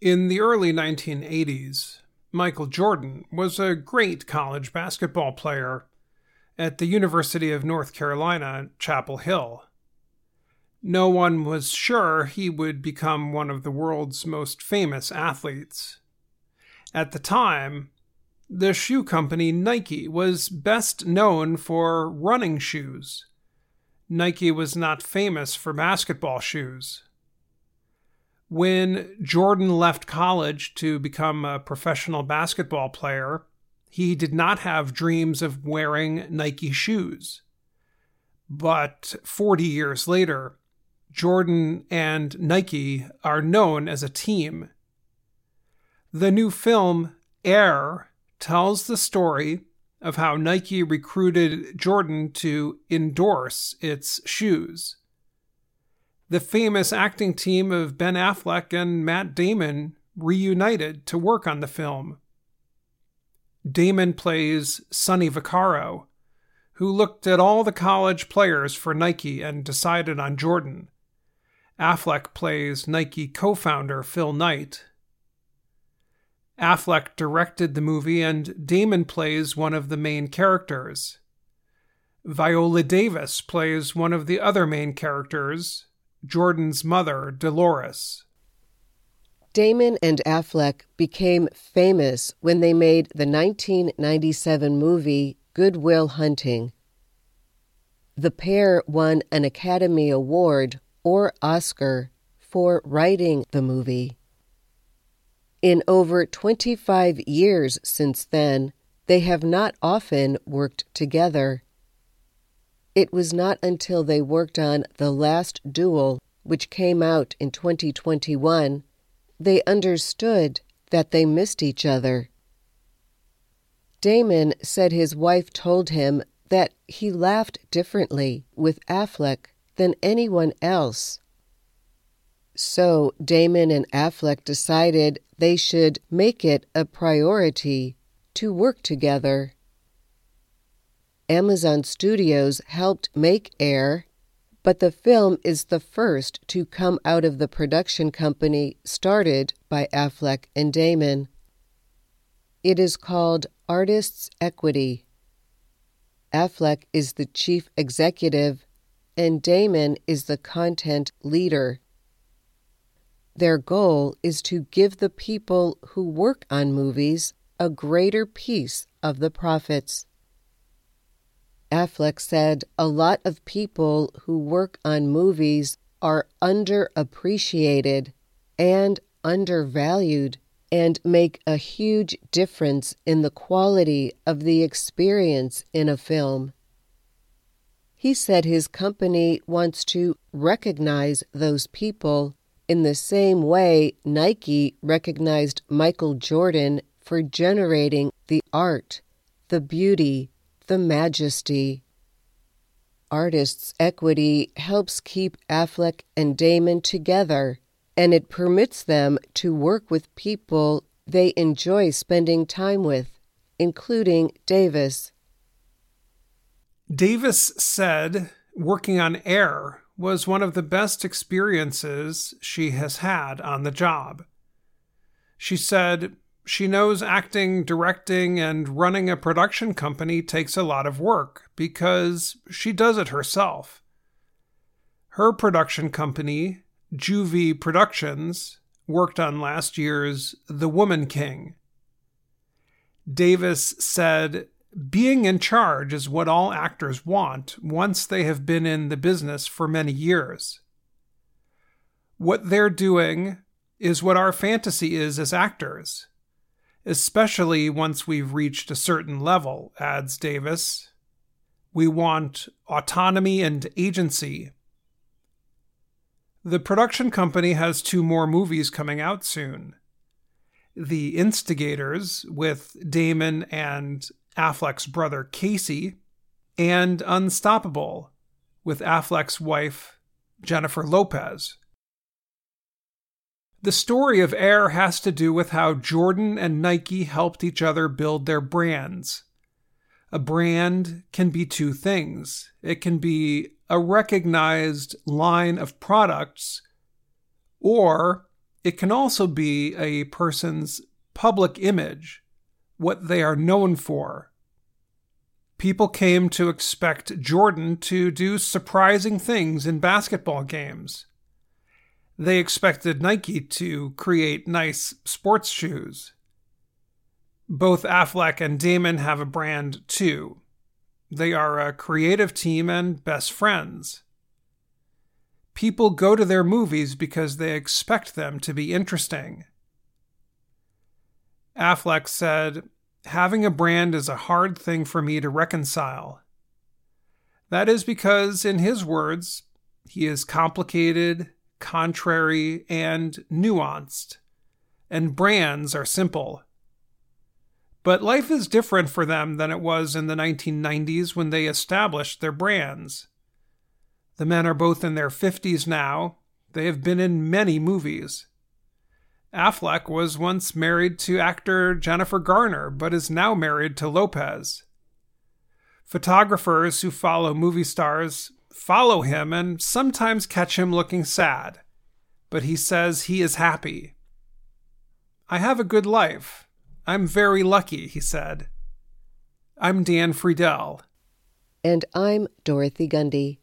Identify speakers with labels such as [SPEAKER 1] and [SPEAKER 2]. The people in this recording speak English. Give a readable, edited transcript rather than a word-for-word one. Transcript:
[SPEAKER 1] In the early 1980s, Michael Jordan was a great college basketball player at the University of North Carolina, Chapel Hill. No one was sure he would become one of the world's most famous athletes. At the time, the shoe company Nike was best known for running shoes. Nike was not famous for basketball shoes. When Jordan left college to become a professional basketball player, he did not have dreams of wearing Nike shoes. But 40 years later, Jordan and Nike are known as a team. The new film, Air, tells the story of how Nike recruited Jordan to endorse its shoes. The famous acting team of Ben Affleck and Matt Damon reunited to work on the film. Damon plays Sonny Vaccaro, who looked at all the college players for Nike and decided on Jordan. Affleck plays Nike co-founder Phil Knight. Affleck directed the movie and Damon plays one of the main characters. Viola Davis plays one of the other main characters, Jordan's mother, Dolores.
[SPEAKER 2] Damon and Affleck became famous when they made the 1997 movie Good Will Hunting. The pair won an Academy Award or Oscar for writing the movie. In over 25 years since then, they have not often worked together. It was not until they worked on The Last Duel, which came out in 2021, they understood that they missed each other. Damon said his wife told him that he laughed differently with Affleck than anyone else. So Damon and Affleck decided they should make it a priority to work together. Amazon Studios helped make Air, but the film is the first to come out of the production company started by Affleck and Damon. It is called Artists' Equity. Affleck is the chief executive, and Damon is the content leader. Their goal is to give the people who work on movies a greater piece of the profits. Affleck said a lot of people who work on movies are underappreciated and undervalued and make a huge difference in the quality of the experience in a film. He said his company wants to recognize those people in the same way Nike recognized Michael Jordan for generating the art, the beauty, the majesty. Artists' Equity helps keep Affleck and Damon together, and it permits them to work with people they enjoy spending time with, including Davis.
[SPEAKER 1] Davis said working on Air was one of the best experiences she has had on the job. She said she knows acting, directing, and running a production company takes a lot of work because she does it herself. Her production company, Juvie Productions, worked on last year's The Woman King. Davis said, "Being in charge is what all actors want once they have been in the business for many years. What they're doing is what our fantasy is as actors, especially once we've reached a certain level," adds Davis. "We want autonomy and agency." The production company has 2 more movies coming out soon. The Instigators, with Damon and Affleck's brother Casey, and Unstoppable, with Affleck's wife Jennifer Lopez. The story of Air has to do with how Jordan and Nike helped each other build their brands. A brand can be 2 things. It can be a recognized line of products, or It can also be a person's public image, what they are known for. People came to expect Jordan to do surprising things in basketball games. They expected Nike to create nice sports shoes. Both Affleck and Damon have a brand too. They are a creative team and best friends. People go to their movies because they expect them to be interesting. Affleck said, "Having a brand is a hard thing for me to reconcile." That is because, in his words, he is complicated, contrary, and nuanced, and brands are simple. But life is different for them than it was in the 1990s when they established their brands. The men are both in their 50s now. They have been in many movies. Affleck was once married to actor Jennifer Garner, but is now married to Lopez. Photographers who follow movie stars follow him and sometimes catch him looking sad, but he says he is happy. "I have a good life. I'm very lucky," he said. I'm Dan Friedel.
[SPEAKER 2] And I'm Dorothy Gundy.